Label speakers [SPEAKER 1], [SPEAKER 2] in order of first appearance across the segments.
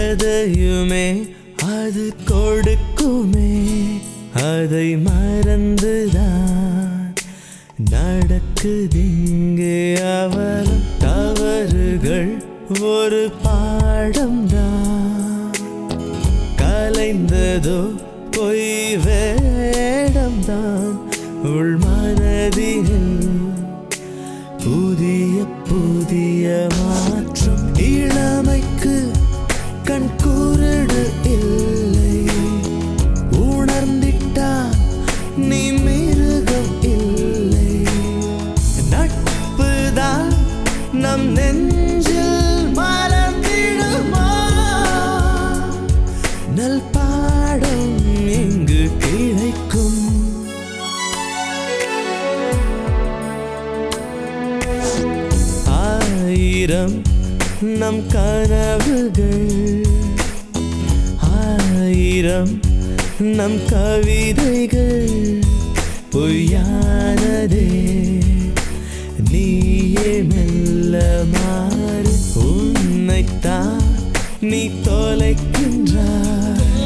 [SPEAKER 1] எதையுமே அது கொடுக்குமே, அதை மறந்துதான் நடக்குதிங்கே அவலம். தவறுகள் ஒரு பாடம்தான், கலைந்ததோ பொய் வேடம்தான். உள் மனதில் புதிய புதிய மாற்றம். இளமைக்கு கண் குருடு இல்லை, உணர்ந்திட்டா நீ மிருகம் இல்லை. நட்புதான் நம் நெஞ்சில் மலர்ந்திடுமா, நல் பாடம் எங்கு கிடைக்கும். ஆயிரம் நம் கனவுகள், ஆயிரம் நம் கவிதைகள் பொய்யானதே. நீயே மெல்ல மாறு, உன்னைத்தான் நீ தொலைக்கின்றாய்.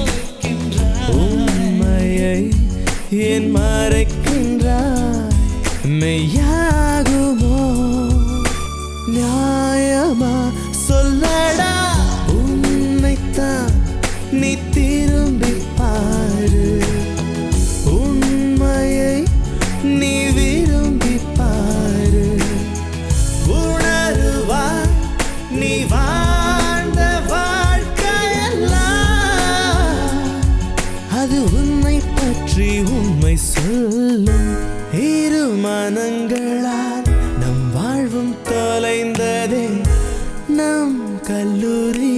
[SPEAKER 1] உண்மையை ஏன் மறைக்கின்றாய்? மெய்யாகுமோ நியாயமா சொல்லடா, உன்னைத்தான் நீ திரும்பி பாரு. உண்மையை நீ விரும்பி பாரு. உணருவா நீ வாழ்ந்த வாழ்க்கையெல்லாம், அது உன்னை பற்றி உண்மை சொல்லும். இரு மனங்களால் நம் வாழ்வும் தொலைந்ததே, நம் கல்லூரி